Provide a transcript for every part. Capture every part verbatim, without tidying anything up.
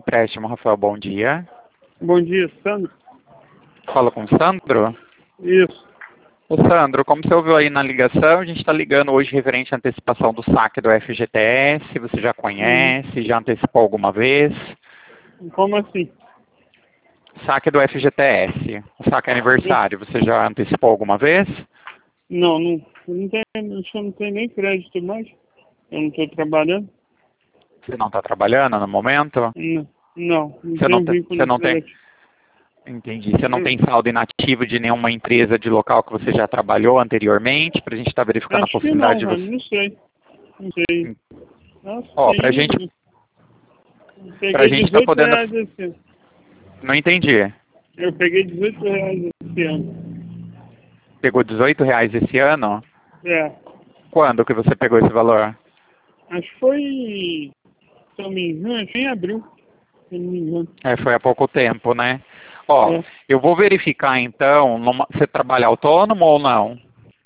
Empréstimo, Rafael, bom dia. Bom dia, Sandro. Fala com o Sandro? Isso. Ô Sandro, como você ouviu aí na ligação, a gente está ligando hoje referente à antecipação do saque do F G T S. Você já conhece, já antecipou alguma vez? Como assim? Saque do F G T S, o saque aniversário, você já antecipou alguma vez? Não, não, eu não tenho, eu não tenho nem crédito mais. Eu não estou trabalhando. Você não está trabalhando no momento? Não, não, não Você não tenho tem, vínculo você não tem, crédito. entendi. Você não tem saldo inativo de nenhuma empresa de local que você já trabalhou anteriormente, para a gente estar verificando Acho a que não, possibilidade de mano, você... não sei. Não sei. Nossa, Ó, tem, pra gente, peguei pra gente tá dezoito podendo... reais esse ano. Não entendi. Eu peguei dezoito reais esse ano. Pegou dezoito reais esse ano? É, Quando que você pegou esse valor? acho que foi, se eu não me engano, acho que em abril. Se eu não me engano. É, foi há pouco tempo, né? Ó, É. eu vou verificar então, numa... você trabalha autônomo ou não?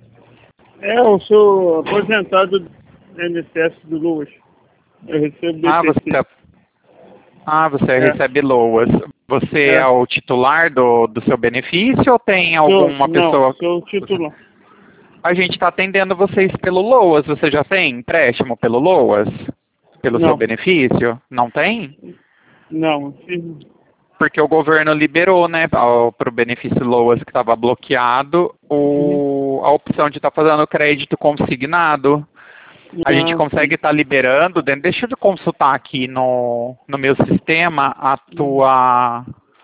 É, eu sou aposentado do I N S S do Luas. Eu recebo Ah, você, B P C. tá- ah, você É, recebe loas. Você é é. o titular do, do seu benefício ou tem Sou, alguma não, pessoa... sou titular. A gente está atendendo vocês pelo loas. Você já tem empréstimo pelo loas? Pelo seu Não, benefício? Não tem? não. fiz- Porque o governo liberou, né, para o benefício loas que estava bloqueado, Uhum. o, a opção de estar fazendo crédito consignado. A gente Ah, consegue sim. estar liberando, dentro- deixa eu consultar aqui no, no meu sistema, a tua...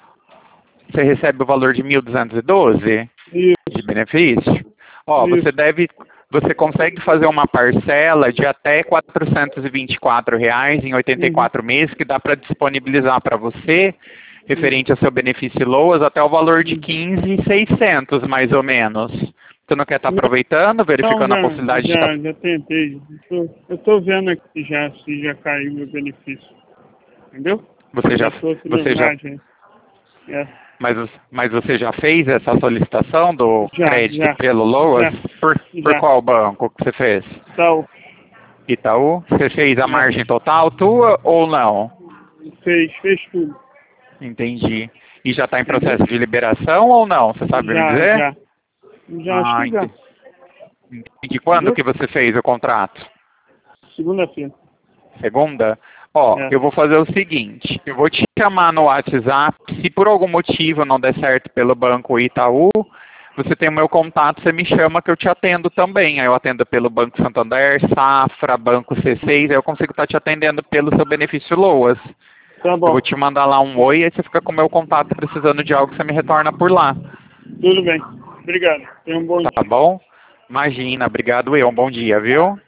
Você recebe o valor de mil duzentos e doze de Isso, benefício? Ó, você isso. deve, você consegue fazer uma parcela de até quatrocentos e vinte e quatro reais em oitenta e Uhum. quatro meses, que dá para disponibilizar para você, Uhum. referente ao seu benefício loas, até o valor de Uhum. quinze mil e seiscentos, mais ou menos. Você não quer estar aproveitando, Não, verificando a já, possibilidade de estar... já, já tentei. Eu tô, eu tô vendo aqui já se já caiu meu benefício. Entendeu? Você já, Já tô aqui no você já, imagem. É. mas, mas você já fez essa solicitação do Já, crédito já, pelo loas? já, Por, por já. qual banco que você fez? Tal. Itaú? Você fez a É. margem total tua ou não? Fez, fez tudo. Entendi. E já está em Entendeu? processo de liberação ou não? Você sabe me Já, dizer? já. Já, acho Ah, que já. ente- entendi. Quando Entendeu? que você fez o contrato? Segunda-feira. Segunda? Ó, É. eu vou fazer o seguinte, eu vou te chamar no WhatsApp, se por algum motivo não der certo pelo banco Itaú, você tem o meu contato, você me chama que eu te atendo também. Aí eu atendo pelo Banco Santander, Safra, Banco C seis, aí eu consigo estar te atendendo pelo seu benefício loas. Tá Eu vou bom. te mandar lá um oi, aí você fica com o meu contato precisando de algo, você me retorna por lá. Tudo bem. Obrigado. Tenha um bom Tá dia. bom? Imagina, obrigado eu, um bom dia, viu?